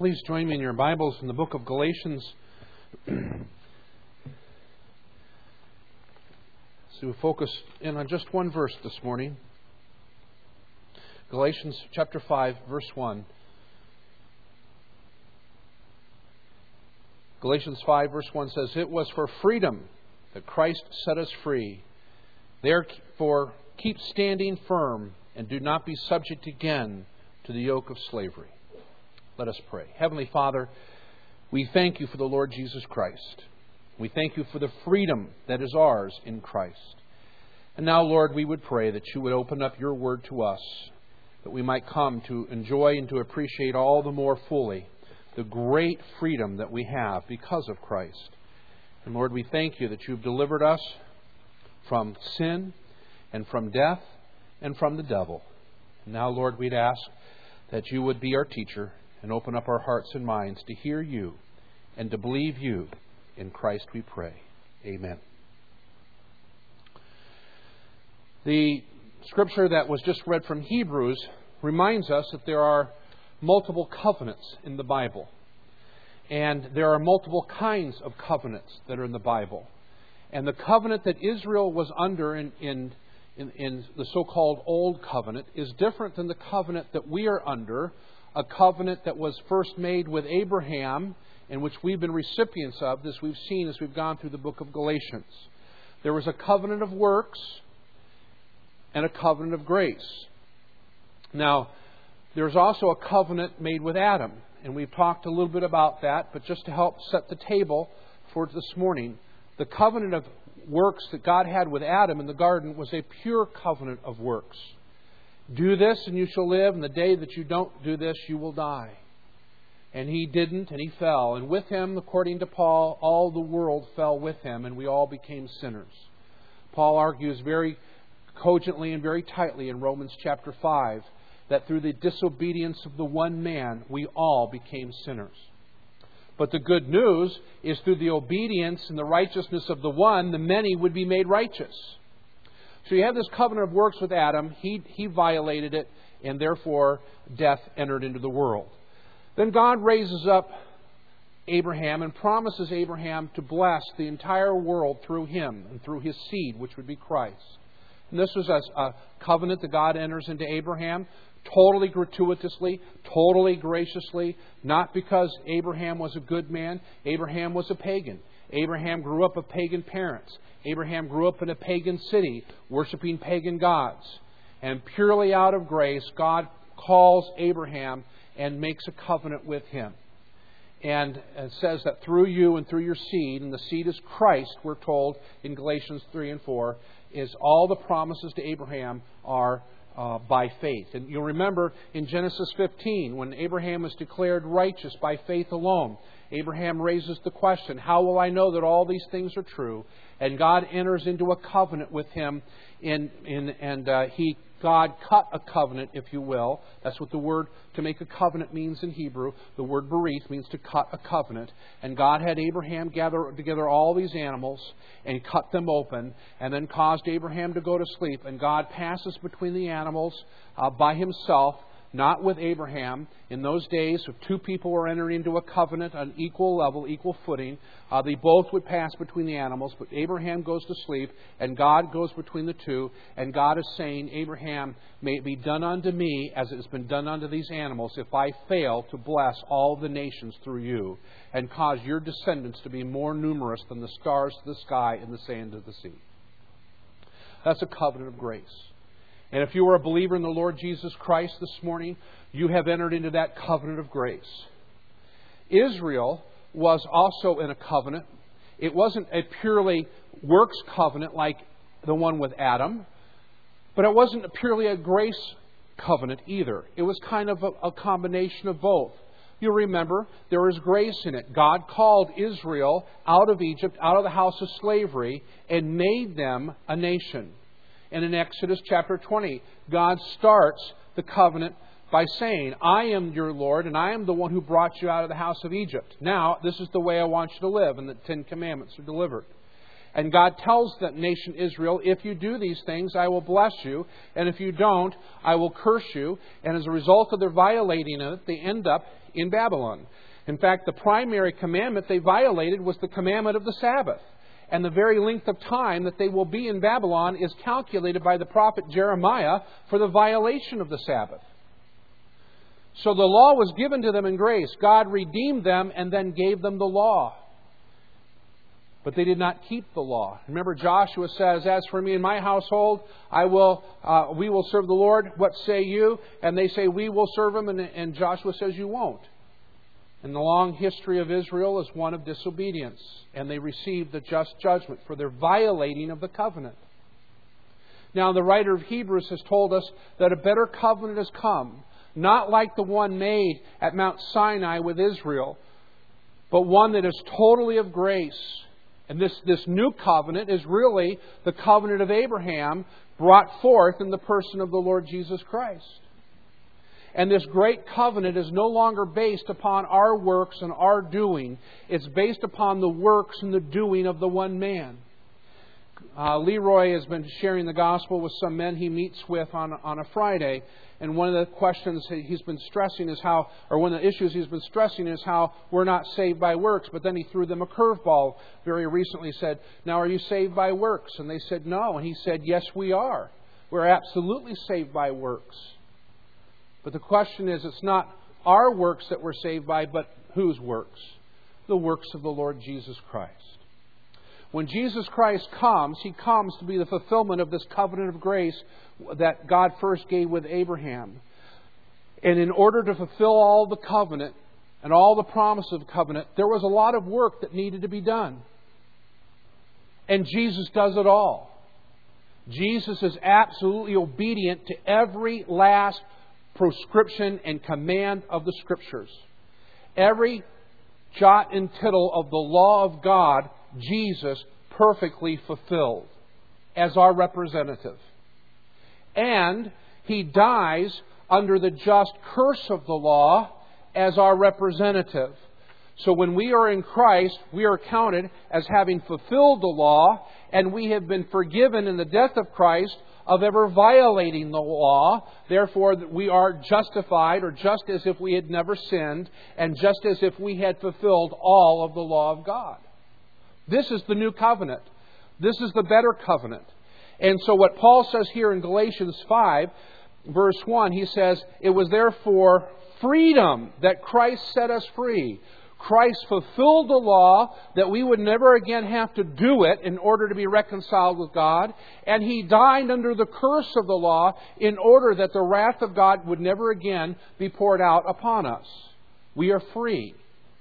Please join me in your Bibles in the book of Galatians. So we focus in on just one verse this morning. Galatians chapter 5, verse 1. Galatians 5, verse 1 says, "It was for freedom that Christ set us free. Therefore, keep standing firm and do not be subject again to the yoke of slavery." Let us pray. Heavenly Father, we thank you for the Lord Jesus Christ. We thank you for the freedom that is ours in Christ. And now, Lord, we would pray that you would open up your word to us, that we might come to enjoy and to appreciate all the more fully the great freedom that we have because of Christ. And Lord, we thank you that you've delivered us from sin and from death and from the devil. And now, Lord, we'd ask that you would be our teacher and open up our hearts and minds to hear you and to believe you. In Christ we pray. Amen. The scripture that was just read from Hebrews reminds us that there are multiple covenants in the Bible. And there are multiple kinds of covenants that are in the Bible. And the covenant that Israel was under in the so-called Old Covenant is different than the covenant that we are under, a covenant that was first made with Abraham, and which we've been recipients of, as we've seen as we've gone through the book of Galatians. There was a covenant of works and a covenant of grace. Now, there's also a covenant made with Adam, and we've talked a little bit about that, but just to help set the table for this morning, the covenant of works that God had with Adam in the garden was a pure covenant of works. Do this and you shall live, and the day that you don't do this, you will die. And he didn't, and he fell. And with him, according to Paul, all the world fell with him, and we all became sinners. Paul argues very cogently and very tightly in Romans chapter 5 that through the disobedience of the one man, we all became sinners. But the good news is through the obedience and the righteousness of the one, the many would be made righteous. So you have this covenant of works with Adam. He violated it, and therefore death entered into the world. Then God raises up Abraham and promises Abraham to bless the entire world through him and through his seed, which would be Christ. And this was a covenant that God enters into Abraham totally gratuitously, totally graciously, not because Abraham was a good man. Abraham was a pagan. Abraham grew up of pagan parents. Abraham grew up in a pagan city, worshiping pagan gods. And purely out of grace, God calls Abraham and makes a covenant with him. And it says that through you and through your seed, and the seed is Christ, we're told in Galatians 3 and 4, is all the promises to Abraham are by faith. And you'll remember in Genesis 15, when Abraham was declared righteous by faith alone, Abraham raises the question, how will I know that all these things are true? And God enters into a covenant with him, God cut a covenant, if you will. That's what the word to make a covenant means in Hebrew. The word berith means to cut a covenant. And God had Abraham gather together all these animals and cut them open, and then caused Abraham to go to sleep. And God passes between the animals by himself, not with Abraham. In those days, if two people were entering into a covenant on equal level, equal footing, they both would pass between the animals. But Abraham goes to sleep, and God goes between the two. And God is saying, Abraham, may it be done unto me as it has been done unto these animals, if I fail to bless all the nations through you, and cause your descendants to be more numerous than the stars of the sky and the sand of the sea. That's a covenant of grace. And if you are a believer in the Lord Jesus Christ this morning, you have entered into that covenant of grace. Israel was also in a covenant. It wasn't a purely works covenant like the one with Adam, but it wasn't purely a grace covenant either. It was kind of a combination of both. You'll remember, there is grace in it. God called Israel out of Egypt, out of the house of slavery, and made them a nation. And in Exodus chapter 20, God starts the covenant by saying, I am your Lord, and I am the one who brought you out of the house of Egypt. Now, this is the way I want you to live, and the Ten Commandments are delivered. And God tells that nation Israel, if you do these things, I will bless you. And if you don't, I will curse you. And as a result of their violating it, they end up in Babylon. In fact, the primary commandment they violated was the commandment of the Sabbath. And the very length of time that they will be in Babylon is calculated by the prophet Jeremiah for the violation of the Sabbath. So the law was given to them in grace. God redeemed them and then gave them the law. But they did not keep the law. Remember, Joshua says, "As for me and my household, we will serve the Lord. What say you?" And they say, "We will serve Him." And Joshua says, "You won't." And the long history of Israel is one of disobedience. And they received the just judgment for their violating of the covenant. Now, the writer of Hebrews has told us that a better covenant has come. Not like the one made at Mount Sinai with Israel, but one that is totally of grace. And this new covenant is really the covenant of Abraham brought forth in the person of the Lord Jesus Christ. And this great covenant is no longer based upon our works and our doing. It's based upon the works and the doing of the one man. Leroy has been sharing the gospel with some men he meets with on a Friday. And one of the questions he's been stressing is how, or one of the issues he's been stressing is how we're not saved by works. But then he threw them a curveball very recently. He said, "Now are you saved by works?" And they said, "No." And he said, "Yes, we are. We're absolutely saved by works." But the question is, it's not our works that we're saved by, but whose works? The works of the Lord Jesus Christ. When Jesus Christ comes, He comes to be the fulfillment of this covenant of grace that God first gave with Abraham. And in order to fulfill all the covenant and all the promise of the covenant, there was a lot of work that needed to be done. And Jesus does it all. Jesus is absolutely obedient to every last prescription and command of the Scriptures. Every jot and tittle of the law of God, Jesus perfectly fulfilled as our representative. And He dies under the just curse of the law as our representative. So when we are in Christ, we are counted as having fulfilled the law, and we have been forgiven in the death of Christ of ever violating the law. Therefore, we are justified, or just as if we had never sinned, and just as if we had fulfilled all of the law of God. This is the new covenant. This is the better covenant. And so what Paul says here in Galatians 5, verse 1, he says, "It was therefore freedom that Christ set us free." Christ fulfilled the law that we would never again have to do it in order to be reconciled with God. And He died under the curse of the law in order that the wrath of God would never again be poured out upon us. We are free.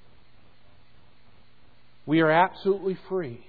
We are absolutely free.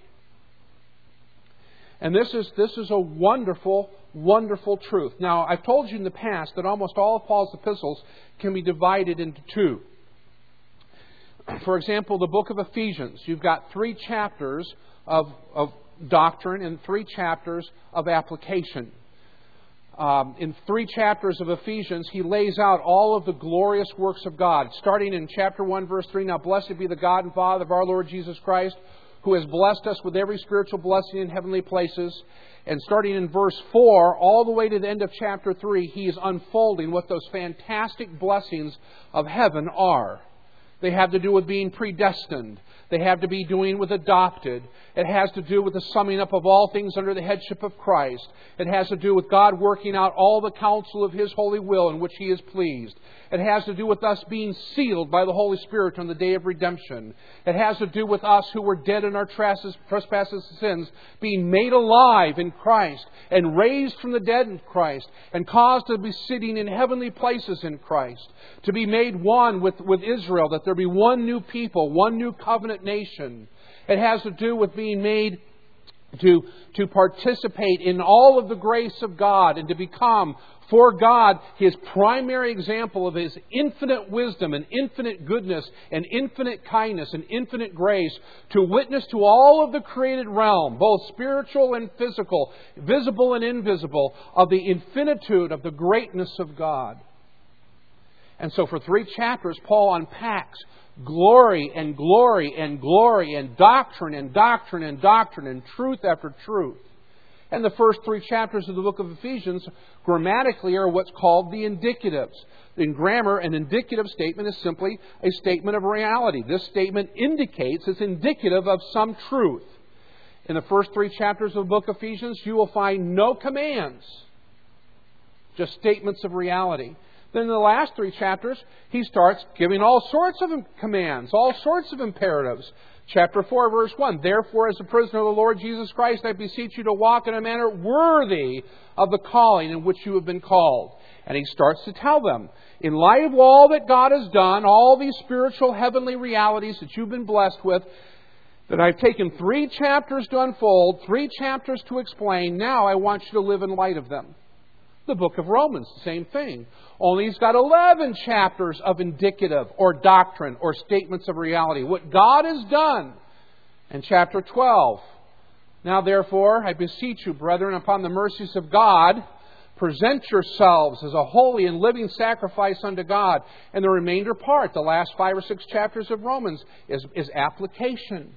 And this is a wonderful, wonderful truth. Now, I've told you in the past that almost all of Paul's epistles can be divided into two. For example, the book of Ephesians, you've got 3 chapters of doctrine and 3 chapters of application. In 3 chapters of Ephesians, he lays out all of the glorious works of God. Starting in chapter 1, verse 3, "Now blessed be the God and Father of our Lord Jesus Christ, who has blessed us with every spiritual blessing in heavenly places." And starting in verse 4, all the way to the end of chapter 3, he is unfolding what those fantastic blessings of heaven are. They have to do with being predestined. They have to be doing with adopted. It has to do with the summing up of all things under the headship of Christ. It has to do with God working out all the counsel of His holy will in which He is pleased. It has to do with us being sealed by the Holy Spirit on the day of redemption. It has to do with us who were dead in our trespasses and sins being made alive in Christ and raised from the dead in Christ and caused to be sitting in heavenly places in Christ. To be made one with Israel, that there be one new people, one new covenant nation. It has to do with being made to participate in all of the grace of God and to become, for God, His primary example of His infinite wisdom and infinite goodness and infinite kindness and infinite grace, to witness to all of the created realm, both spiritual and physical, visible and invisible, of the infinitude of the greatness of God. And so for 3 chapters, Paul unpacks glory and glory and glory and doctrine and doctrine and doctrine and truth after truth. And the first 3 chapters of the book of Ephesians grammatically are what's called the indicatives. In grammar, an indicative statement is simply a statement of reality. This statement indicates, it's indicative of some truth. In the first 3 chapters of the book of Ephesians, you will find no commands, just statements of reality. Then in the last 3 chapters, he starts giving all sorts of commands, all sorts of imperatives. Chapter 4, verse 1, "Therefore, as a prisoner of the Lord Jesus Christ, I beseech you to walk in a manner worthy of the calling in which you have been called." And he starts to tell them, in light of all that God has done, all these spiritual heavenly realities that you've been blessed with, that I've taken 3 chapters to unfold, 3 chapters to explain, now I want you to live in light of them. The book of Romans, the same thing. Only he's got 11 chapters of indicative or doctrine or statements of reality. What God has done. And chapter 12. "Now therefore, I beseech you, brethren, upon the mercies of God, present yourselves as a holy and living sacrifice unto God." And the remainder part, the last 5 or 6 chapters of Romans, is application.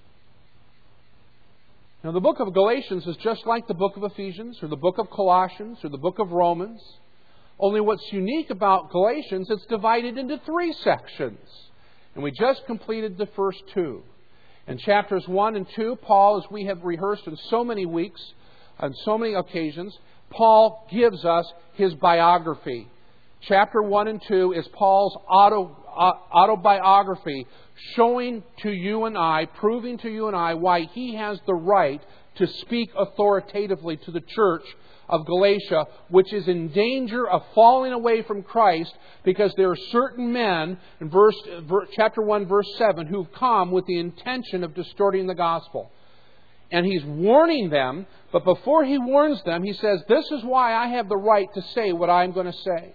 Now, the book of Galatians is just like the book of Ephesians or the book of Colossians or the book of Romans. Only what's unique about Galatians, it's divided into 3 sections. And we just completed the first 2. In chapters 1 and 2, Paul, as we have rehearsed in so many weeks, on so many occasions, Paul gives us his biography. Chapter 1 and 2 is Paul's autobiography, showing to you and I, proving to you and I why he has the right to speak authoritatively to the church of Galatia, which is in danger of falling away from Christ because there are certain men, in chapter 1, verse 7, who've come with the intention of distorting the gospel. And he's warning them, but before he warns them, he says, this is why I have the right to say what I'm going to say.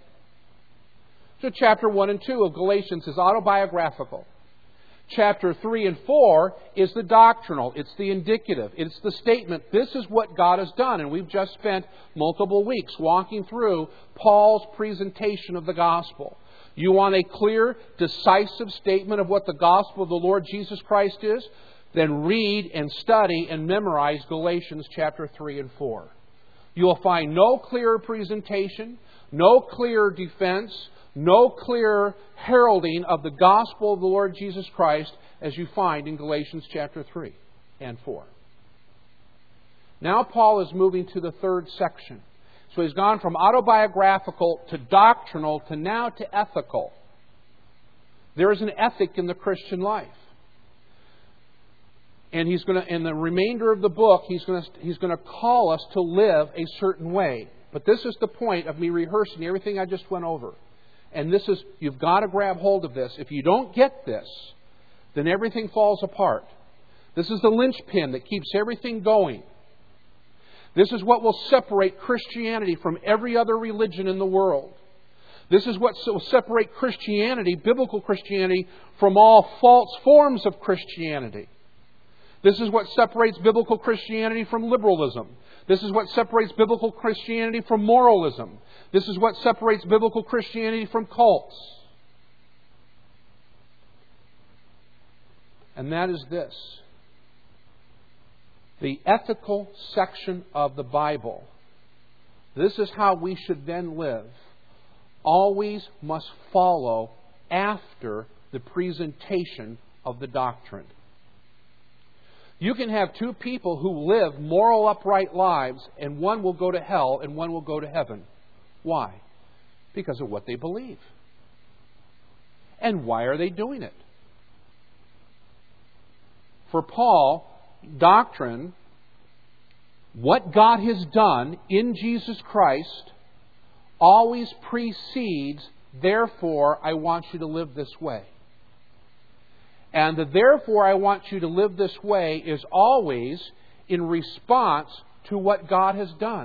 So chapter 1 and 2 of Galatians is autobiographical. Chapter 3 and 4 is the doctrinal. It's the indicative. It's the statement. This is what God has done. And we've just spent multiple weeks walking through Paul's presentation of the gospel. You want a clear, decisive statement of what the gospel of the Lord Jesus Christ is? Then read and study and memorize Galatians chapter 3 and 4. You will find no clearer presentation, no clearer defense, no clearer heralding of the gospel of the Lord Jesus Christ as you find in Galatians chapter 3 and 4. Now Paul is moving to the 3rd section. So he's gone from autobiographical to doctrinal to now to ethical. There is an ethic in the Christian life. And he's going to, in the remainder of the book, he's going to call us to live a certain way. But this is the point of me rehearsing everything I just went over. And this is, you've got to grab hold of this. If you don't get this, then everything falls apart. This is the linchpin that keeps everything going. This is what will separate Christianity from every other religion in the world. This is what will separate Christianity, biblical Christianity, from all false forms of Christianity. This is what separates biblical Christianity from liberalism. This is what separates biblical Christianity from moralism. This is what separates biblical Christianity from cults. And that is this. The ethical section of the Bible. This is how we should then live. Always must follow after the presentation of the doctrine. You can have 2 people who live moral, upright lives, and one will go to hell and one will go to heaven. Why? Because of what they believe. And why are they doing it? For Paul, doctrine, what God has done in Jesus Christ, always precedes, therefore, I want you to live this way. And the therefore I want you to live this way is always in response to what God has done.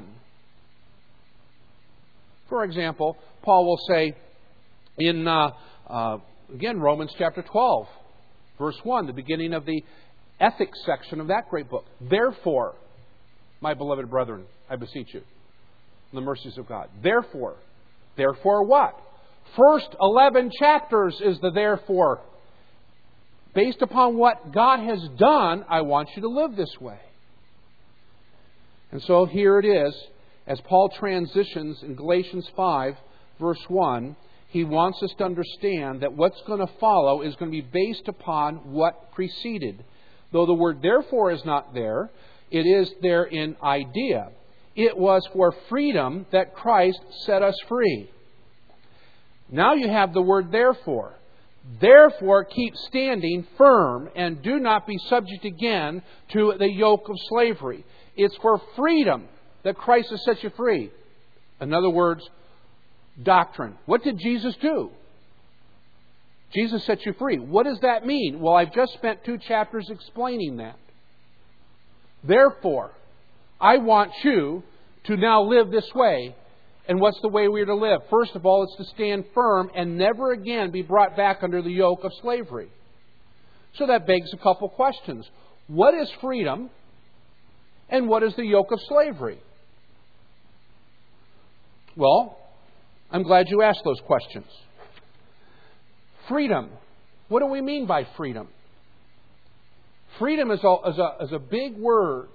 For example, Paul will say in, again, Romans chapter 12, verse 1, the beginning of the ethics section of that great book. Therefore, my beloved brethren, I beseech you, in the mercies of God. Therefore what? First 11 chapters is the therefore. Based upon what God has done, I want you to live this way. And so here it is, as Paul transitions in Galatians 5, verse 1, he wants us to understand that what's going to follow is going to be based upon what preceded. Though the word therefore is not there, it is there in idea. It was for freedom that Christ set us free. Now you have the word therefore. Therefore keep standing firm and do not be subject again to the yoke of slavery. It's for freedom that Christ has set you free. In other words, doctrine. What did Jesus do? Jesus set you free. What does that mean? Well, I've just spent 2 chapters explaining that. Therefore, I want you to now live this way. And what's the way we are to live? First of all, it's to stand firm and never again be brought back under the yoke of slavery. So that begs a couple questions. What is freedom? And what is the yoke of slavery? Well, I'm glad you asked those questions. Freedom. What do we mean by freedom? Freedom is a big word.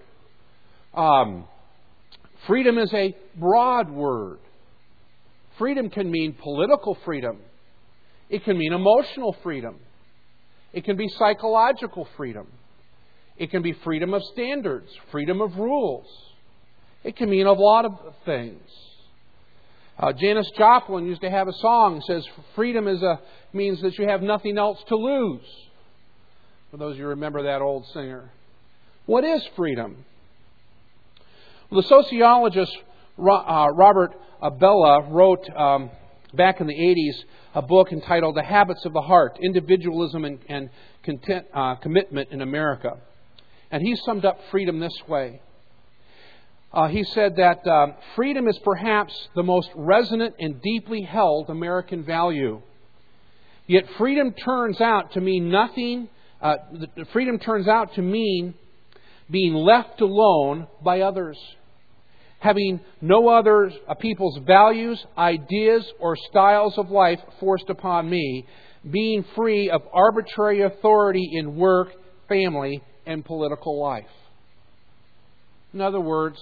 Freedom is a broad word. Freedom can mean political freedom. It can mean emotional freedom. It can be psychological freedom. It can be freedom of standards, freedom of rules. It can mean a lot of things. Janis Joplin used to have a song that says, freedom means that you have nothing else to lose. For those of you who remember that old singer. What is freedom? Well, the sociologist Robert Abella wrote back in the 80s a book entitled The Habits of the Heart, Individualism and Commitment in America. And he summed up freedom this way. He said that freedom is perhaps the most resonant and deeply held American value. Yet freedom turns out to mean nothing. Freedom turns out to mean being left alone by others, having no other people's values, ideas, or styles of life forced upon me, being free of arbitrary authority in work, family, and political life. In other words,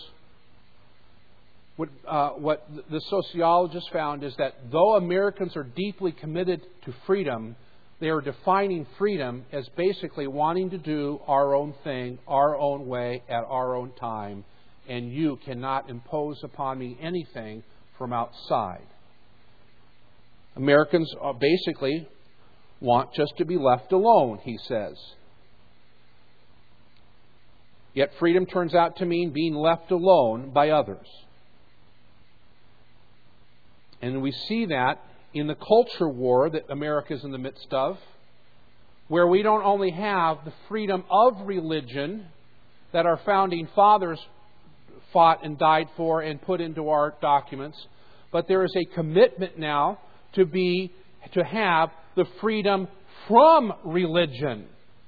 what the sociologist found is that though Americans are deeply committed to freedom, they are defining freedom as basically wanting to do our own thing, our own way, at our own time, and you cannot impose upon me anything from outside. Americans basically want just to be left alone, he says. Yet freedom turns out to mean being left alone by others. And we see that in the culture war that America is in the midst of, where we don't only have the freedom of religion that our founding fathers fought and died for and put into our documents, but there is a commitment now to have the freedom from religion.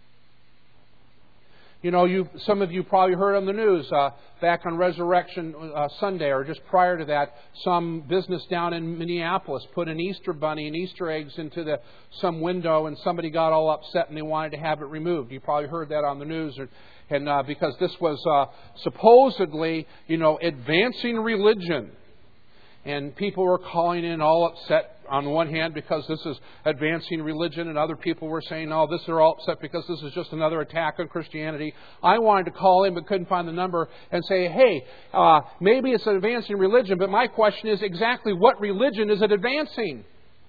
You know, some of you probably heard on the news back on Resurrection Sunday or just prior to that, some business down in Minneapolis put an Easter bunny and Easter eggs into some window, and somebody got all upset and they wanted to have it removed. You probably heard that on the news, and because this was supposedly, advancing religion. And people were calling in all upset on one hand because this is advancing religion, and other people were saying, no, they're all upset because this is just another attack on Christianity. I wanted to call in but couldn't find the number and say, hey, maybe it's advancing religion, but my question is exactly what religion is it advancing?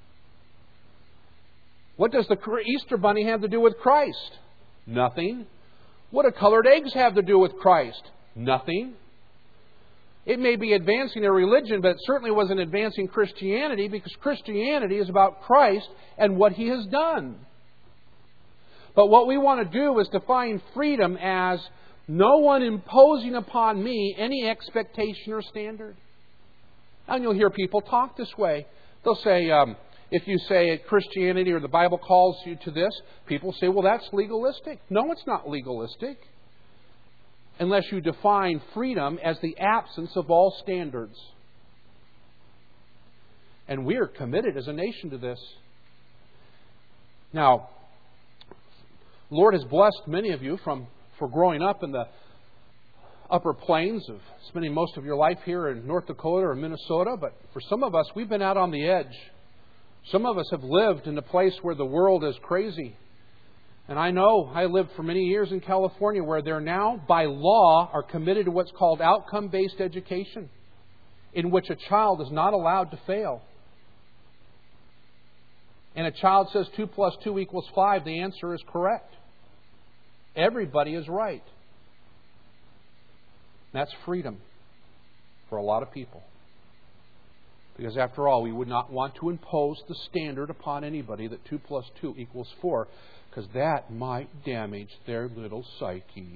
What does the Easter bunny have to do with Christ? Nothing. What do colored eggs have to do with Christ? Nothing. It may be advancing a religion, but it certainly wasn't advancing Christianity, because Christianity is about Christ and what He has done. But what we want to do is define freedom as no one imposing upon me any expectation or standard. And you'll hear people talk this way. They'll say, if you say Christianity or the Bible calls you to this, people say, well, that's legalistic. No, it's not legalistic. Unless you define freedom as the absence of all standards. And we're committed as a nation to this. Now, the Lord has blessed many of you for growing up in the upper plains of spending most of your life here in North Dakota or Minnesota, but for some of us, we've been out on the edge. Some of us have lived in a place where the world is crazy. And I know I lived for many years in California where they're now, by law, are committed to what's called outcome-based education, in which a child is not allowed to fail. And a child says 2 plus 2 equals 5, the answer is correct. Everybody is right. That's freedom for a lot of people. Because after all, we would not want to impose the standard upon anybody that 2 plus 2 equals 4, because that might damage their little psyche.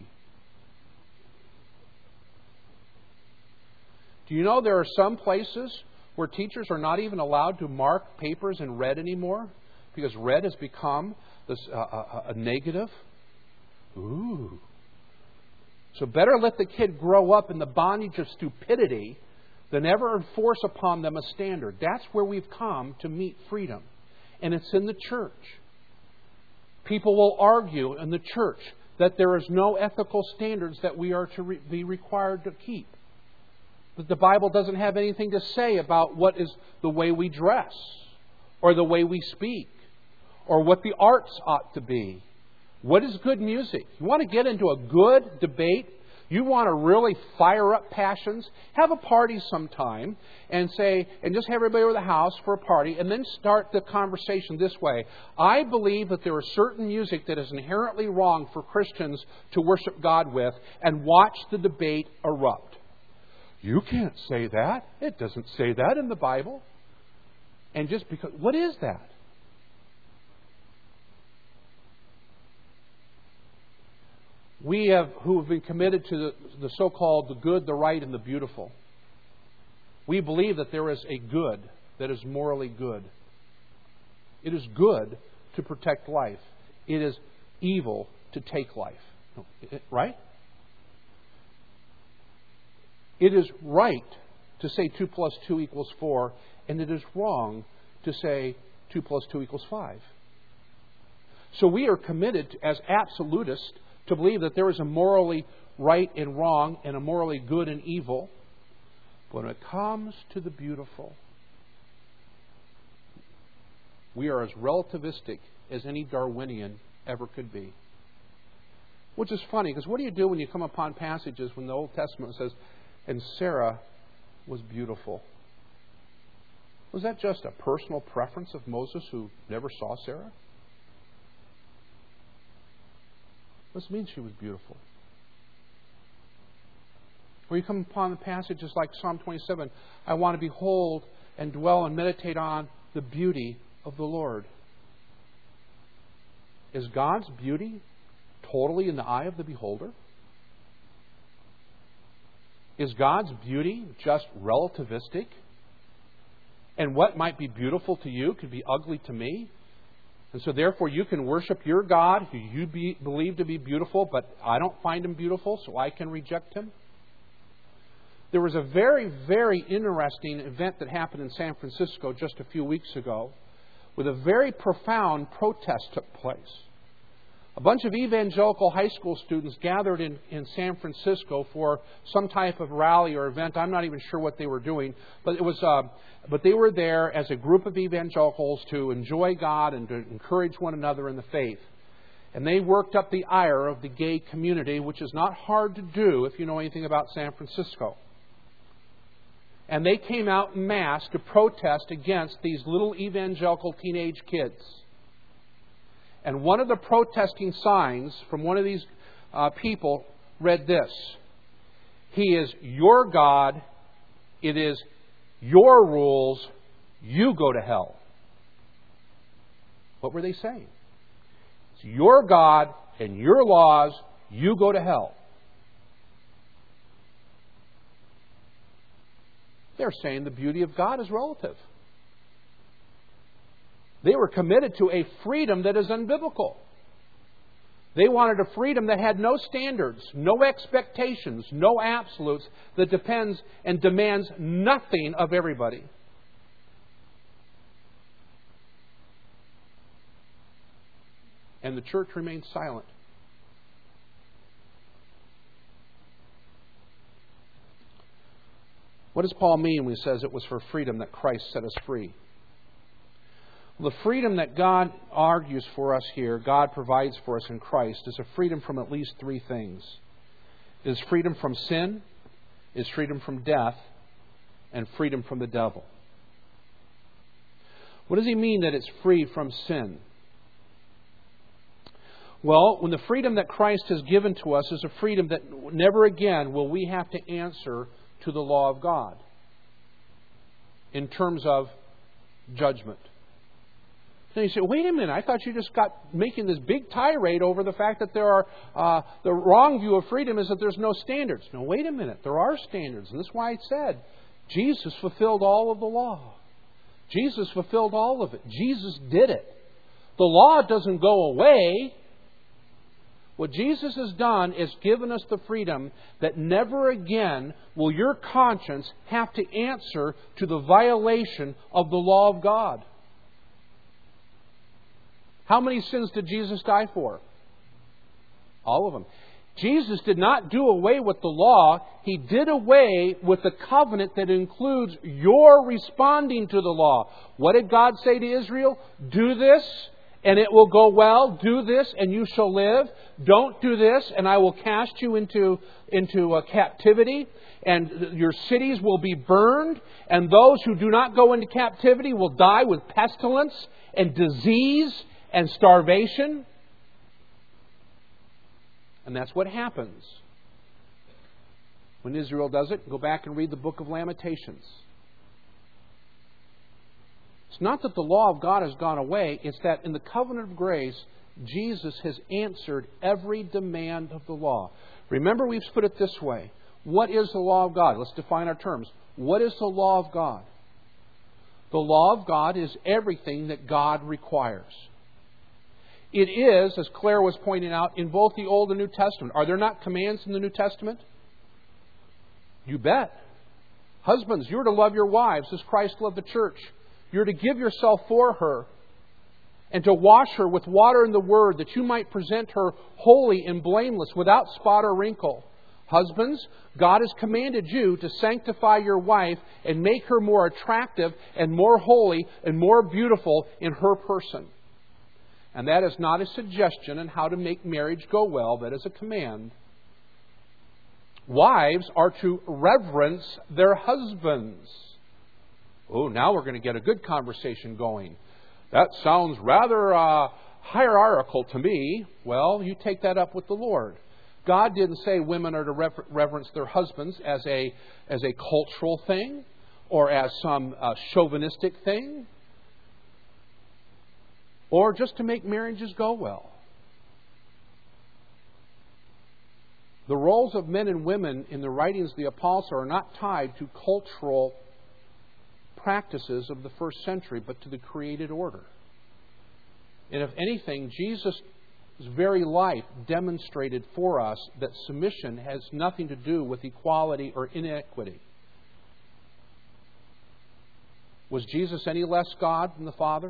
Do you know there are some places where teachers are not even allowed to mark papers in red anymore? Because red has become this, a negative. Ooh. So better let the kid grow up in the bondage of stupidity than ever enforce upon them a standard. That's where we've come to meet freedom. And it's in the church. People will argue in the church that there is no ethical standards that we are to be required to keep. That the Bible doesn't have anything to say about what is the way we dress, or the way we speak, or what the arts ought to be. What is good music? You want to get into a good debate? You want to really fire up passions? Have a party sometime and just have everybody over the house for a party, and then start the conversation this way. I believe that there is certain music that is inherently wrong for Christians to worship God with, and watch the debate erupt. You can't say that. It doesn't say that in the Bible. And just because, what is that? We who have been committed to the so-called the good, the right, and the beautiful. We believe that there is a good that is morally good. It is good to protect life. It is evil to take life. Right? It is right to say 2 plus 2 equals 4, and it is wrong to say 2 plus 2 equals 5. So we are committed as absolutists to believe that there is a morally right and wrong and a morally good and evil. But when it comes to the beautiful, we are as relativistic as any Darwinian ever could be. Which is funny, because what do you do when you come upon passages when the Old Testament says, and Sarah was beautiful? Was that just a personal preference of Moses, who never saw Sarah? What does it mean she was beautiful? Or you come upon the passages like Psalm 27, I want to behold and dwell and meditate on the beauty of the Lord. Is God's beauty totally in the eye of the beholder? Is God's beauty just relativistic? And what might be beautiful to you could be ugly to me? And so therefore you can worship your God, who you believe to be beautiful, but I don't find Him beautiful, so I can reject Him? There was a very, very interesting event that happened in San Francisco just a few weeks ago, where a very profound protest took place. A bunch of evangelical high school students gathered in San Francisco for some type of rally or event. I'm not even sure what they were doing, but but they were there as a group of evangelicals to enjoy God and to encourage one another in the faith. And they worked up the ire of the gay community, which is not hard to do if you know anything about San Francisco. And they came out en masse to protest against these little evangelical teenage kids. And one of the protesting signs from one of these people read this: He is your God. It is your rules. You go to hell. What were they saying? It's your God and your laws. You go to hell. They're saying the beauty of God is relative. They were committed to a freedom that is unbiblical. They wanted a freedom that had no standards, no expectations, no absolutes, that depends and demands nothing of everybody. And the church remained silent. What does Paul mean when he says it was for freedom that Christ set us free? Well, the freedom that God argues for us here, God provides for us in Christ, is a freedom from at least three things. It is freedom from sin, it is freedom from death, and freedom from the devil. What does he mean that it's free from sin? Well, when the freedom that Christ has given to us is a freedom that never again will we have to answer to the law of God in terms of judgment. Then you say, wait a minute, I thought you just got making this big tirade over the fact that there are, the wrong view of freedom is that there's no standards. No, wait a minute, there are standards. And that's why I said, Jesus fulfilled all of the law. Jesus fulfilled all of it. Jesus did it. The law doesn't go away. What Jesus has done is given us the freedom that never again will your conscience have to answer to the violation of the law of God. How many sins did Jesus die for? All of them. Jesus did not do away with the law. He did away with the covenant that includes your responding to the law. What did God say to Israel? Do this and it will go well. Do this and you shall live. Don't do this and I will cast you into captivity. And your cities will be burned. And those who do not go into captivity will die with pestilence and disease and starvation. And that's what happens when Israel does it. Go back and read the book of Lamentations. It's not that the law of God has gone away. It's that in the covenant of grace, Jesus has answered every demand of the law. Remember, we've put it this way. What is the law of God? Let's define our terms. What is the law of God? The law of God is everything that God requires. It is, as Claire was pointing out, in both the Old and New Testament. Are there not commands in the New Testament? You bet. Husbands, you're to love your wives as Christ loved the church. You're to give yourself for her and to wash her with water and the word that you might present her holy and blameless without spot or wrinkle. Husbands, God has commanded you to sanctify your wife and make her more attractive and more holy and more beautiful in her person. And that is not a suggestion on how to make marriage go well. That is a command. Wives are to reverence their husbands. Oh, now we're going to get a good conversation going. That sounds rather hierarchical to me. Well, you take that up with the Lord. God didn't say women are to reverence their husbands as a cultural thing or as some chauvinistic thing, or just to make marriages go well. The roles of men and women in the writings of the apostle are not tied to cultural practices of the first century, but to the created order. And if anything, Jesus' very life demonstrated for us that submission has nothing to do with equality or inequity. Was Jesus any less God than the Father?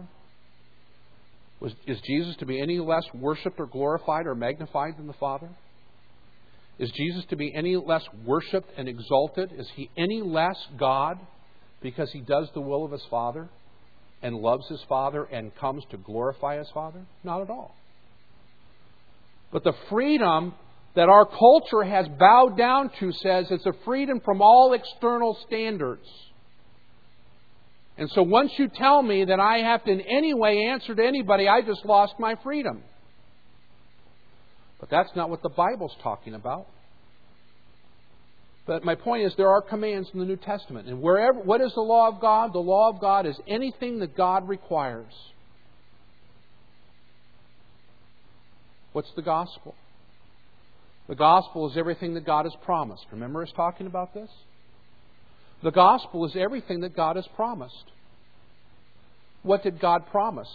Is Jesus to be any less worshipped or glorified or magnified than the Father? Is Jesus to be any less worshipped and exalted? Is He any less God because He does the will of His Father and loves His Father and comes to glorify His Father? Not at all. But the freedom that our culture has bowed down to says it's a freedom from all external standards. And so once you tell me that I have to in any way answer to anybody, I just lost my freedom. But that's not what the Bible's talking about. But my point is there are commands in the New Testament. And what is the law of God? The law of God is anything that God requires. What's the gospel? The gospel is everything that God has promised. Remember us talking about this? The gospel is everything that God has promised. What did God promise?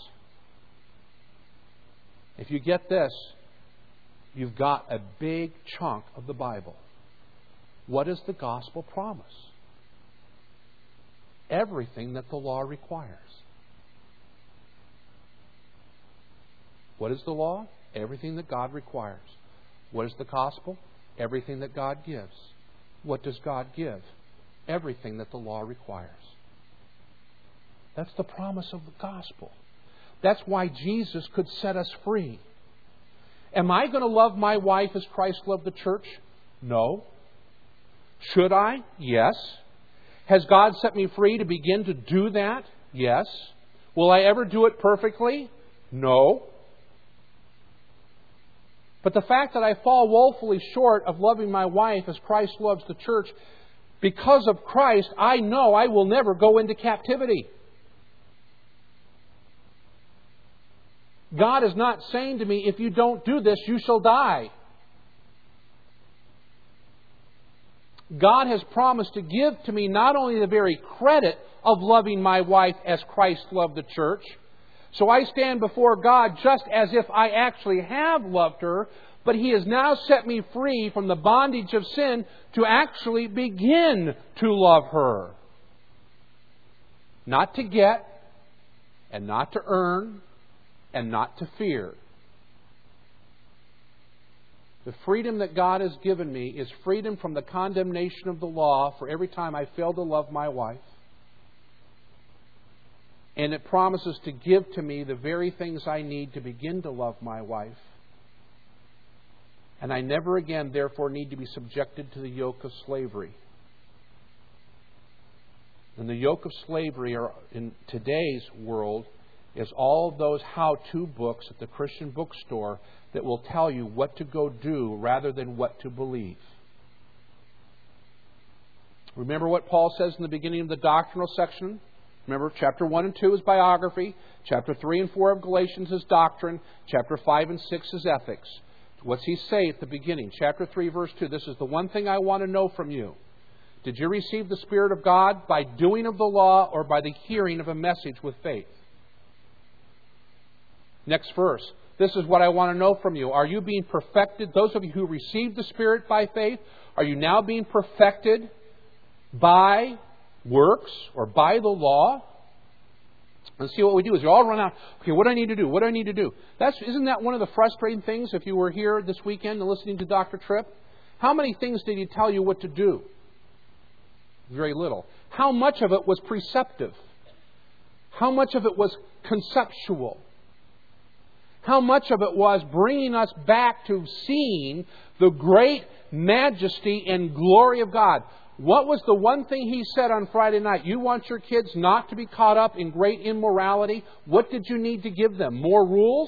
If you get this, you've got a big chunk of the Bible. What does the gospel promise? Everything that the law requires. What is the law? Everything that God requires. What is the gospel? Everything that God gives. What does God give? everything that the law requires. That's the promise of the gospel. That's why Jesus could set us free. Am I going to love my wife as Christ loved the church? No. Should I? Yes. Has God set me free to begin to do that? Yes. Will I ever do it perfectly? No. But the fact that I fall woefully short of loving my wife as Christ loves the church, because of Christ, I know I will never go into captivity. God is not saying to me, if you don't do this, you shall die. God has promised to give to me not only the very credit of loving my wife as Christ loved the church, so I stand before God just as if I actually have loved her, but He has now set me free from the bondage of sin to actually begin to love her. Not to get, and not to earn, and not to fear. The freedom that God has given me is freedom from the condemnation of the law for every time I fail to love my wife. And it promises to give to me the very things I need to begin to love my wife. And I never again, therefore, need to be subjected to the yoke of slavery. And the yoke of slavery in today's world is all of those how-to books at the Christian bookstore that will tell you what to go do rather than what to believe. Remember what Paul says in the beginning of the doctrinal section? Remember, chapter 1 and 2 is biography. Chapter 3 and 4 of Galatians is doctrine. Chapter 5 and 6 is ethics. What's he say at the beginning? Chapter 3, verse 2. This is the one thing I want to know from you. Did you receive the Spirit of God by doing of the law or by the hearing of a message with faith? Next verse. This is what I want to know from you. Are you being perfected? Those of you who received the Spirit by faith, are you now being perfected by works or by the law? And see what we do is we all run out. Okay, what do I need to do? What do I need to do? Isn't that one of the frustrating things if you were here this weekend and listening to Dr. Tripp? How many things did he tell you what to do? Very little. How much of it was preceptive? How much of it was conceptual? How much of it was bringing us back to seeing the great majesty and glory of God? What was the one thing he said on Friday night? You want your kids not to be caught up in great immorality? What did you need to give them? More rules?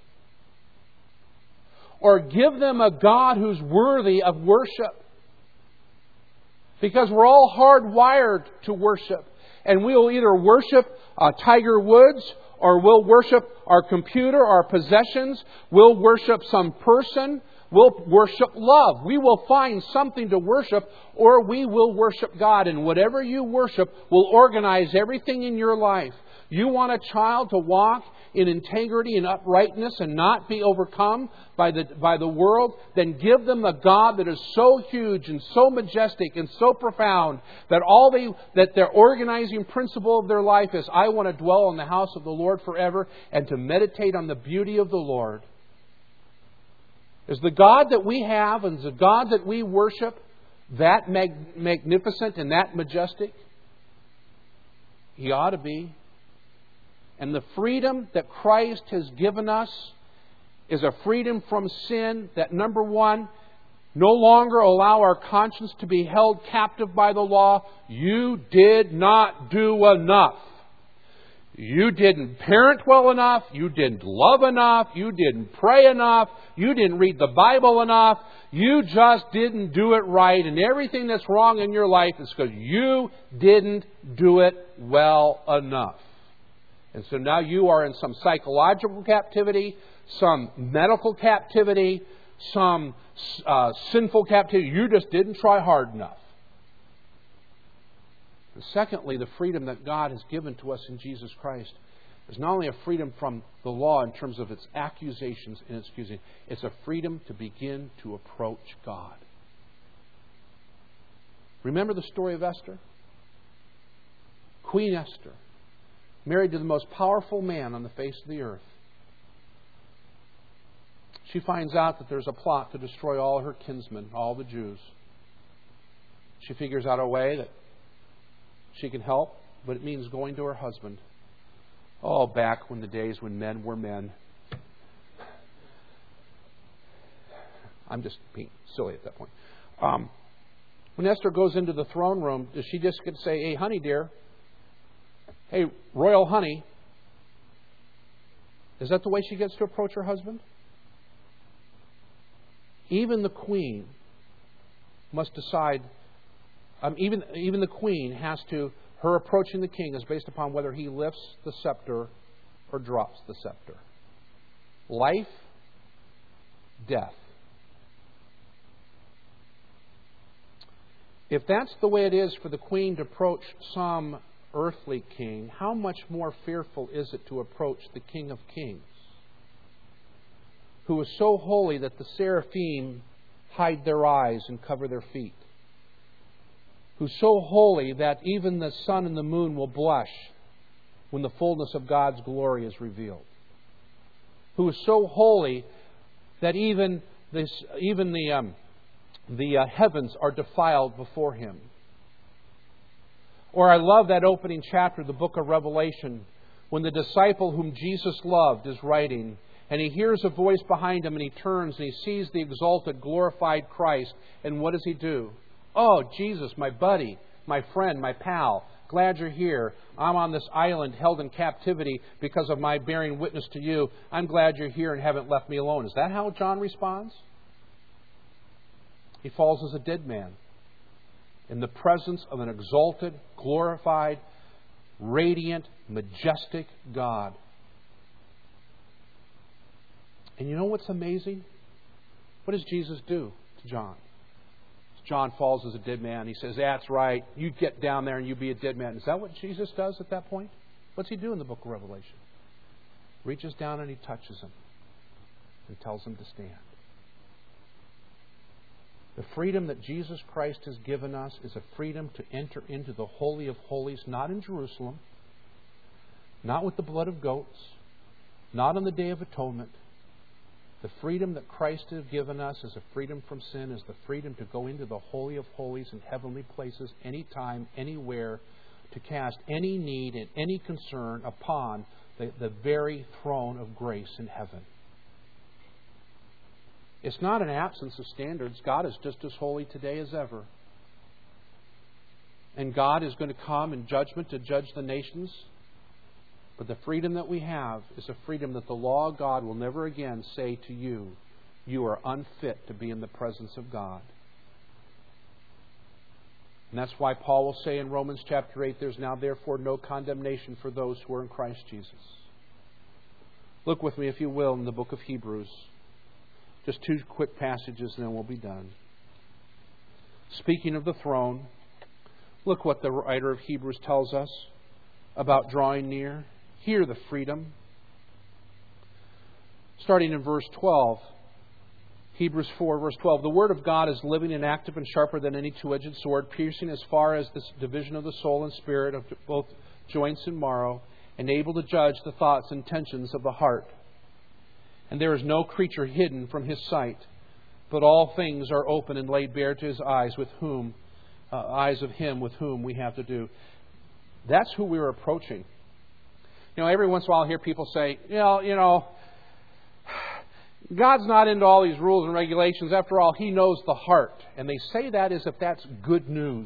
Or give them a God who's worthy of worship? Because we're all hardwired to worship. And we'll either worship Tiger Woods, or we'll worship our computer, our possessions. We'll worship some person. We'll worship love. We will find something to worship, or we will worship God. And whatever you worship will organize everything in your life. You want a child to walk in integrity and uprightness and not be overcome by the world, then give them a God that is so huge and so majestic and so profound that their organizing principle of their life is, I want to dwell in the house of the Lord forever and to meditate on the beauty of the Lord. Is the God that we have and the God that we worship that magnificent and that majestic? He ought to be. And the freedom that Christ has given us is a freedom from sin that, number one, no longer allow our conscience to be held captive by the law. You did not do enough. You didn't parent well enough. You didn't love enough. You didn't pray enough. You didn't read the Bible enough. You just didn't do it right. And everything that's wrong in your life is because you didn't do it well enough. And so now you are in some psychological captivity, some medical captivity, some sinful captivity. You just didn't try hard enough. And secondly, the freedom that God has given to us in Jesus Christ is not only a freedom from the law in terms of its accusations and excusing, it's a freedom to begin to approach God. Remember the story of Esther? Queen Esther, married to the most powerful man on the face of the earth. She finds out that there's a plot to destroy all her kinsmen, all the Jews. She figures out a way that she can help, but it means going to her husband. Oh, back when the days when men were men. I'm just being silly at that point. When Esther goes into the throne room, does she just get to say, hey, honey, dear? Hey, royal honey? Is that the way she gets to approach her husband? Even the queen must decide, even the queen has to, her approaching the king is based upon whether he lifts the scepter or drops the scepter. Life, death. If that's the way it is for the queen to approach some earthly king, how much more fearful is it to approach the King of Kings, who is so holy that the seraphim hide their eyes and cover their feet, who's so holy that even the sun and the moon will blush when the fullness of God's glory is revealed, who is so holy that even the heavens are defiled before Him. Or I love that opening chapter of the book of Revelation, when the disciple whom Jesus loved is writing, and he hears a voice behind him, and he turns and he sees the exalted, glorified Christ. And what does he do? Oh, Jesus, my buddy, my friend, my pal, glad you're here. I'm on this island held in captivity because of my bearing witness to you. I'm glad you're here and haven't left me alone. Is that how John responds? He falls as a dead man in the presence of an exalted, glorified, radiant, majestic God. And you know what's amazing? What does Jesus do to John? John falls as a dead man. He says, that's right. You get down there and you be a dead man. Is that what Jesus does at that point? What's He do in the book of Revelation? Reaches down and He touches him and tells him to stand. The freedom that Jesus Christ has given us is a freedom to enter into the Holy of Holies, not in Jerusalem, not with the blood of goats, not on the Day of Atonement. The freedom that Christ has given us is a freedom from sin, is the freedom to go into the Holy of Holies in heavenly places, anytime, anywhere, to cast any need and any concern upon the very throne of grace in heaven. It's not an absence of standards. God is just as holy today as ever. And God is going to come in judgment to judge the nations. But the freedom that we have is a freedom that the law of God will never again say to you, you are unfit to be in the presence of God. And that's why Paul will say in Romans chapter 8, there's now therefore no condemnation for those who are in Christ Jesus. Look with me, if you will, in the book of Hebrews. Just two quick passages and then we'll be done. Speaking of the throne, look what the writer of Hebrews tells us about drawing near. Hear the freedom. Starting in verse 12. Hebrews 4, verse 12. The Word of God is living and active and sharper than any two-edged sword, piercing as far as this division of the soul and spirit, of both joints and marrow, and able to judge the thoughts and intentions of the heart. And there is no creature hidden from His sight, but all things are open and laid bare to His eyes, eyes of Him with whom we have to do. That's who we're approaching. You know, every once in a while I hear people say, you know, God's not into all these rules and regulations. After all, He knows the heart. And they say that as if that's good news.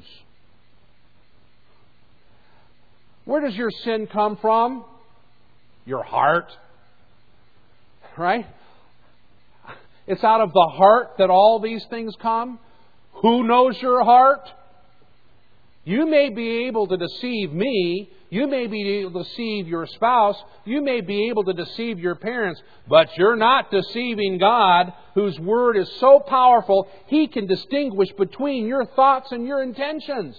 Where does your sin come from? Your heart. Right? It's out of the heart that all these things come. Who knows your heart? You may be able to deceive me. You may be able to deceive your spouse. You may be able to deceive your parents. But you're not deceiving God, whose Word is so powerful, He can distinguish between your thoughts and your intentions.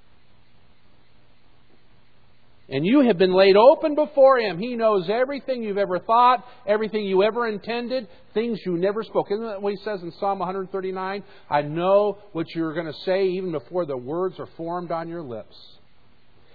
And you have been laid open before Him. He knows everything you've ever thought, everything you ever intended, things you never spoke. Isn't that what He says in Psalm 139? I know what you're going to say even before the words are formed on your lips.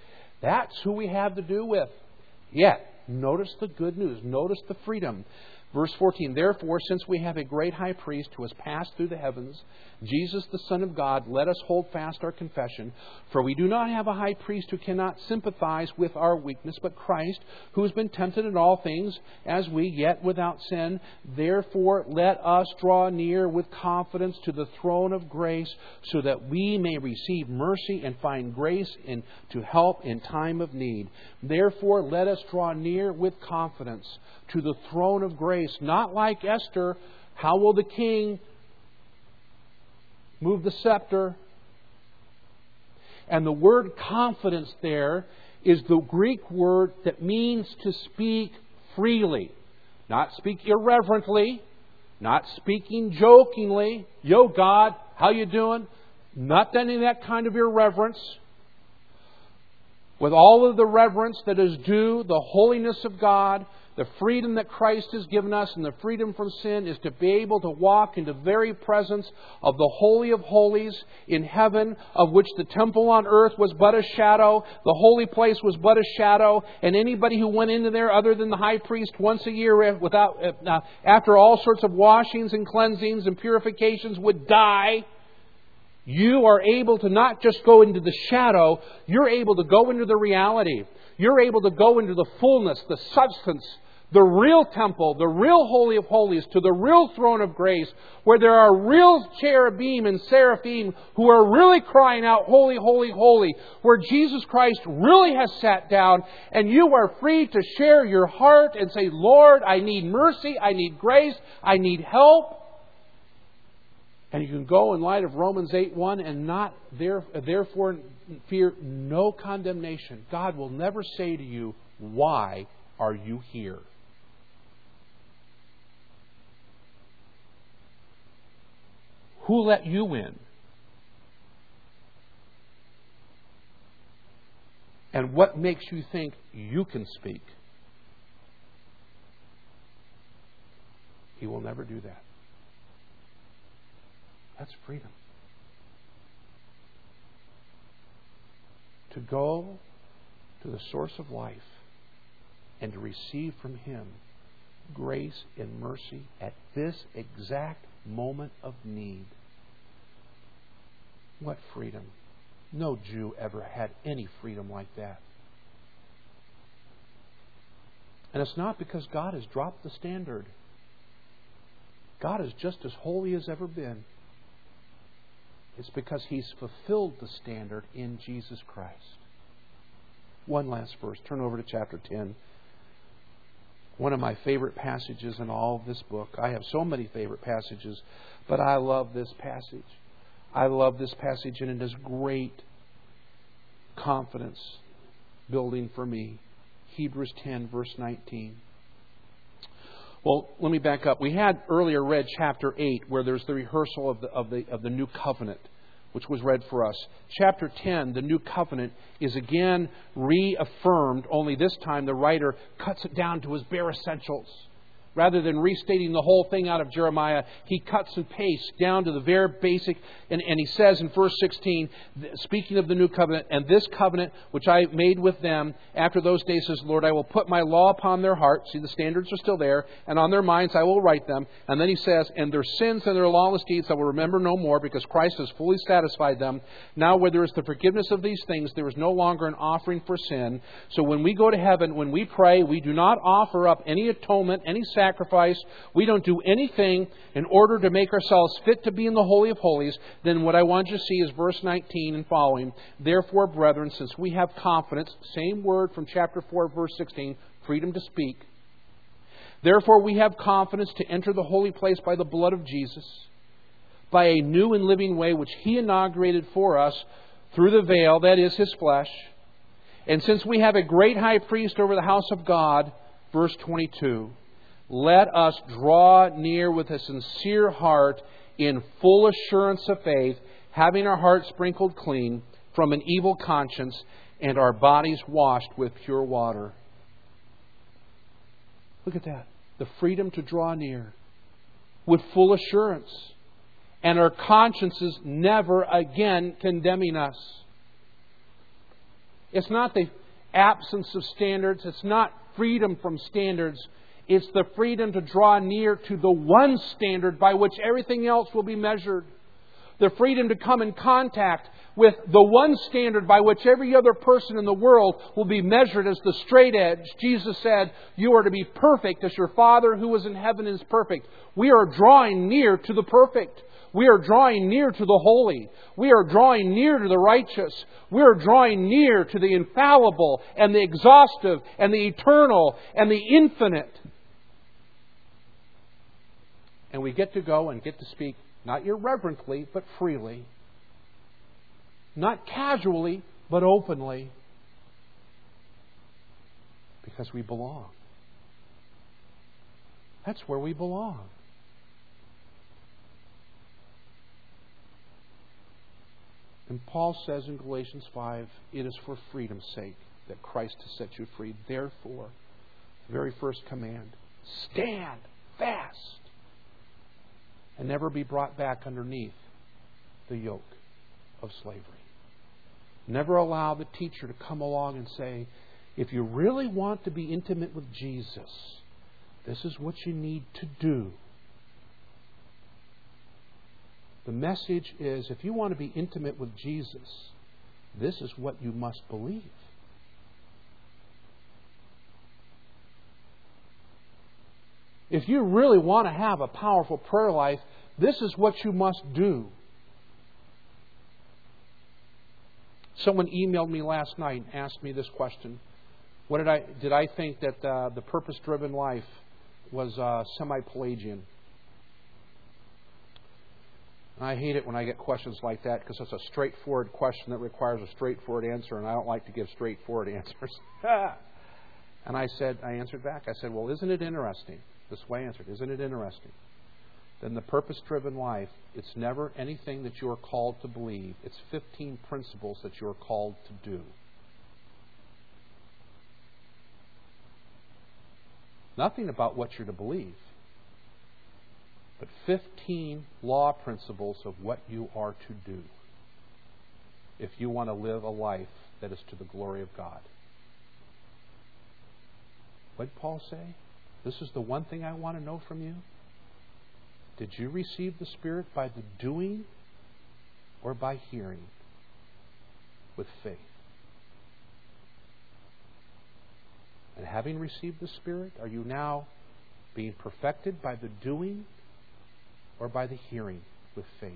That's who we have to do with. Yet, notice the good news. Notice the freedom. Verse 14, therefore, since we have a great high priest who has passed through the heavens, Jesus the Son of God, let us hold fast our confession. For we do not have a high priest who cannot sympathize with our weakness, but Christ, who has been tempted in all things, as we, yet without sin. Therefore, let us draw near with confidence to the throne of grace, so that we may receive mercy and find grace to help in time of need. Therefore, let us draw near with confidence to the throne of grace. Not like Esther, how will the king move the scepter? And the word confidence there is the Greek word that means to speak freely. Not speak irreverently, not speaking jokingly. Yo, God, how you doing? Not any of that kind of irreverence. With all of the reverence that is due the holiness of God, the freedom that Christ has given us, and the freedom from sin is to be able to walk into the very presence of the Holy of Holies in heaven, of which the temple on earth was but a shadow, the holy place was but a shadow, and anybody who went into there other than the high priest once a year after all sorts of washings and cleansings and purifications would die. You are able to not just go into the shadow, you're able to go into the reality. You're able to go into the fullness, the substance, the real temple, the real Holy of Holies, to the real throne of grace, where there are real cherubim and seraphim who are really crying out, holy, holy, holy, where Jesus Christ really has sat down, and you are free to share your heart and say, Lord, I need mercy, I need grace, I need help. And you can go in light of Romans 8:1 and not therefore fear no condemnation. God will never say to you, why are you here? Who let you in? And what makes you think you can speak? He will never do that. That's freedom. To go to the source of life and to receive from Him grace and mercy at this exact moment of need. What freedom. No Jew ever had any freedom like that. And it's not because God has dropped the standard. God is just as holy as ever been. It's because He's fulfilled the standard in Jesus Christ. One last verse. Turn over to chapter 10. One of my favorite passages in all of this book. I have so many favorite passages, but I love this passage. I love this passage, and it is great confidence building for me. Hebrews 10, verse 19. Well, let me back up. We had earlier read chapter 8, where there's the rehearsal of the new covenant, which was read for us. Chapter 10, the new covenant, is again reaffirmed, only this time the writer cuts it down to his bare essentials. Rather than restating the whole thing out of Jeremiah, he cuts and pastes down to the very basic. And he says in verse 16, speaking of the new covenant, and this covenant which I made with them after those days, says, Lord, I will put my law upon their hearts. See, the standards are still there. And on their minds I will write them. And then he says, and their sins and their lawless deeds I will remember no more, because Christ has fully satisfied them. Now where there is the forgiveness of these things, there is no longer an offering for sin. So when we go to heaven, when we pray, we do not offer up any atonement, any sacrifice. We don't do anything in order to make ourselves fit to be in the Holy of Holies. Then what I want you to see is verse 19 and following. Therefore, brethren, since we have confidence, same word from chapter 4, verse 16, freedom to speak. Therefore, we have confidence to enter the holy place by the blood of Jesus, by a new and living way which He inaugurated for us through the veil, that is, His flesh. And since we have a great high priest over the house of God, verse 22, let us draw near with a sincere heart in full assurance of faith, having our hearts sprinkled clean from an evil conscience and our bodies washed with pure water. Look at that. The freedom to draw near with full assurance, and our consciences never again condemning us. It's not the absence of standards. It's not freedom from standards. It's the freedom to draw near to the one standard by which everything else will be measured. The freedom to come in contact with the one standard by which every other person in the world will be measured as the straight edge. Jesus said, "You are to be perfect as your Father who is in heaven is perfect." We are drawing near to the perfect. We are drawing near to the holy. We are drawing near to the righteous. We are drawing near to the infallible and the exhaustive and the eternal and the infinite. And we get to go and get to speak not irreverently, but freely. Not casually, but openly. Because we belong. That's where we belong. And Paul says in Galatians 5, it is for freedom's sake that Christ has set you free. Therefore, the very first command, stand fast and never be brought back underneath the yoke of slavery. Never allow the teacher to come along and say, if you really want to be intimate with Jesus, this is what you need to do. The message is, if you want to be intimate with Jesus, this is what you must believe. If you really want to have a powerful prayer life, this is what you must do. Someone emailed me last night and asked me this question. Did I think that the purpose-driven life was semi-Pelagian? I hate it when I get questions like that because it's a straightforward question that requires a straightforward answer, and I don't like to give straightforward answers. And I answered back. I said, well, isn't it interesting? This way I answered, isn't it interesting? Then the purpose-driven life, it's never anything that you are called to believe. It's 15 principles that you are called to do. Nothing about what you're to believe, but 15 law principles of what you are to do if you want to live a life that is to the glory of God. What did Paul say? This is the one thing I want to know from you. Did you receive the Spirit by the doing or by hearing with faith? And having received the Spirit, are you now being perfected by the doing or by the hearing with faith?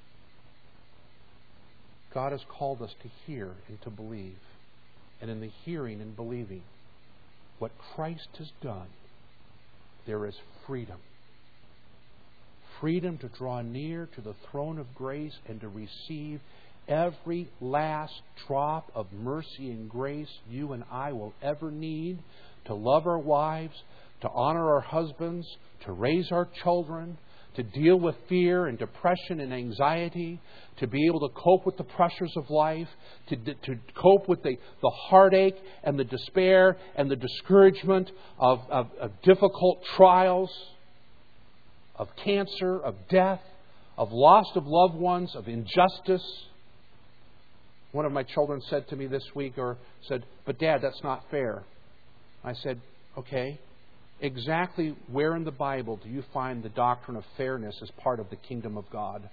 God has called us to hear and to believe. And in the hearing and believing what Christ has done, there is freedom. Freedom to draw near to the throne of grace and to receive every last drop of mercy and grace you and I will ever need to love our wives, to honor our husbands, to raise our children, to deal with fear and depression and anxiety, to be able to cope with the pressures of life, to cope with the heartache and the despair and the discouragement of difficult trials, of cancer, of death, of loss of loved ones, of injustice. One of my children said to me this week, but Dad, that's not fair. I said, okay. Exactly where in the Bible do you find the doctrine of fairness as part of the kingdom of God?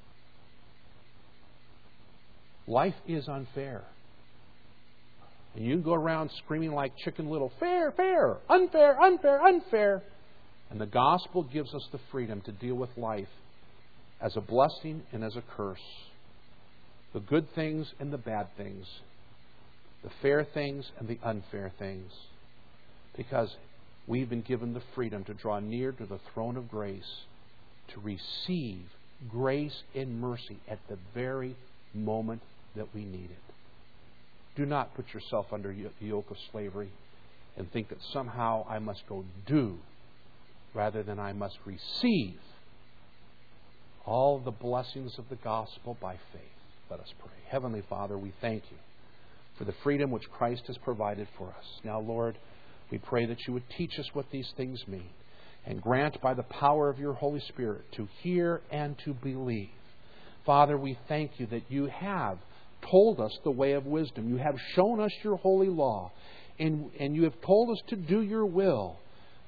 Life is unfair. And you can go around screaming like Chicken Little, fair, fair, unfair, unfair, unfair. And the gospel gives us the freedom to deal with life as a blessing and as a curse. The good things and the bad things. The fair things and the unfair things. Because we've been given the freedom to draw near to the throne of grace, to receive grace and mercy at the very moment that we need it. Do not put yourself under the yoke of slavery and think that somehow I must go do rather than I must receive all the blessings of the gospel by faith. Let us pray. Heavenly Father, we thank you for the freedom which Christ has provided for us. Now, Lord, we pray that you would teach us what these things mean and grant by the power of your Holy Spirit to hear and to believe. Father, we thank you that you have told us the way of wisdom. You have shown us your holy law, and you have told us to do your will.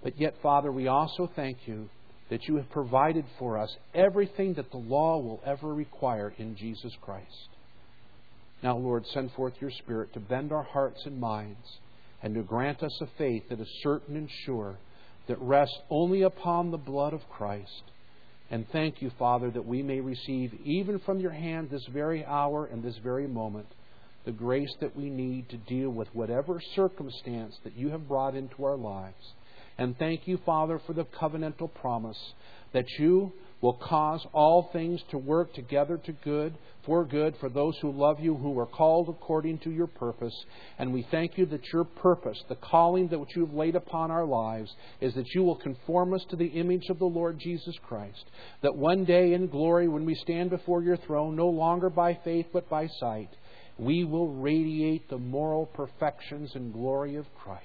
But yet, Father, we also thank you that you have provided for us everything that the law will ever require in Jesus Christ. Now, Lord, send forth your Spirit to bend our hearts and minds and to grant us a faith that is certain and sure, that rests only upon the blood of Christ. And thank you, Father, that we may receive, even from your hand this very hour and this very moment, the grace that we need to deal with whatever circumstance that you have brought into our lives. And thank you, Father, for the covenantal promise that you will cause all things to work together for good for those who love you, who are called according to your purpose. And we thank you that your purpose, the calling that you have laid upon our lives, is that you will conform us to the image of the Lord Jesus Christ. That one day in glory, when we stand before your throne, no longer by faith but by sight, we will radiate the moral perfections and glory of Christ.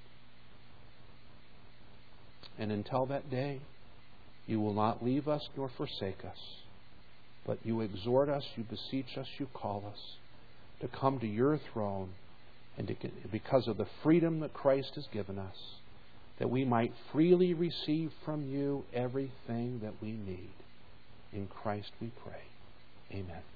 And until that day, you will not leave us nor forsake us, but you exhort us, you beseech us, you call us to come to your throne, and because of the freedom that Christ has given us, that we might freely receive from you everything that we need. In Christ we pray. Amen.